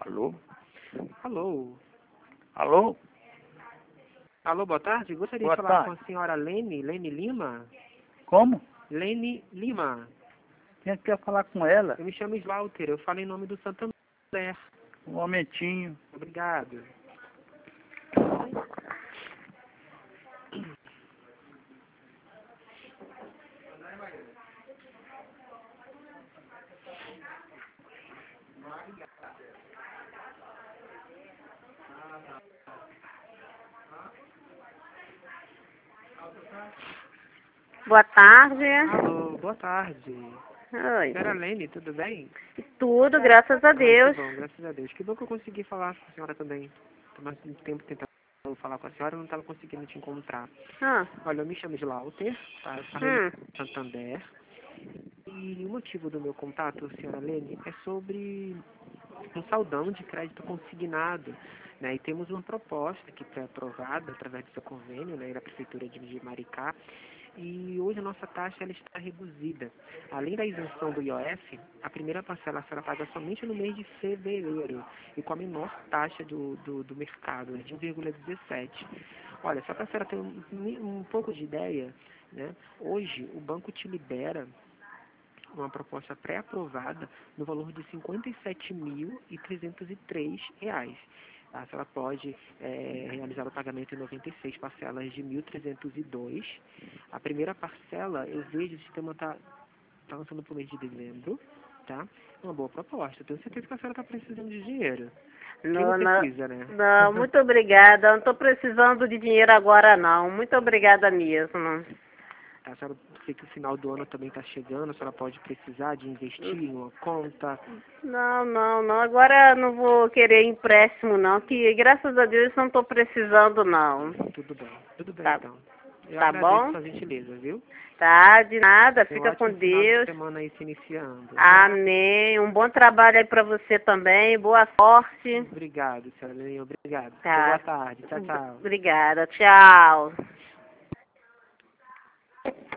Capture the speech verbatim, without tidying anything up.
Alô? Alô? Alô? Alô, boa tarde. Gostaria Boa de falar tarde. com a senhora Lene, Lene Lima? Como? Lene Lima. Quem é que quer falar com ela? Eu me chamo Slaughter, eu falo em nome do Santander. Um momentinho. Obrigado. Boa tarde. Alô, boa tarde. Oi. Senhora Lene, tudo bem? Tudo, graças a Ai, Deus. que bom, graças a Deus. Que bom que eu consegui falar com a senhora também. Tô mais um tempo tentando falar com a senhora e não estava conseguindo te encontrar. Ah, Olha, eu me chamo Slaughter, tá? Eu falo em hum, Santander. E o motivo do meu contato, senhora Lene, é sobre um saldão de crédito consignado, né? E temos uma proposta que foi aprovada através do seu convênio, né, da Prefeitura de Maricá. E hoje a nossa taxa ela está reduzida. Além da isenção do I O F, a primeira parcela será paga somente no mês de fevereiro e com a menor taxa do, do, do mercado, de um vírgula dezessete. Olha, só para a senhora ter um, um pouco de ideia, né? Hoje o banco te libera uma proposta pré-aprovada no valor de cinquenta e sete mil trezentos e três reais. Tá? A senhora pode é, realizar o pagamento em noventa e seis parcelas de mil trezentos e dois. A primeira parcela, eu vejo o sistema está tá lançando para o mês de dezembro. Tá? Uma boa proposta. Eu tenho certeza que a senhora está precisando de dinheiro. Quem não não, não, precisa, né? não, muito obrigada. Não estou precisando de dinheiro agora, não. Muito obrigada mesmo. A senhora sei que o final do ano também está chegando, a senhora pode precisar de investir em uma conta. Não, não, não. Agora não vou querer empréstimo, não. Que graças a Deus não estou precisando, não. Tudo bem, tudo bem Tá, então. Eu tá agradeço bom? sua gentileza, viu? Tá, de nada. Tenha um Fica com ótimo final de Deus. semana aí se iniciando. Amém. Um bom trabalho aí para você também. Boa sorte. Obrigado, senhora Leninha, obrigado. Tenha Tá. boa tarde. Tchau, tchau. Obrigada. Tchau.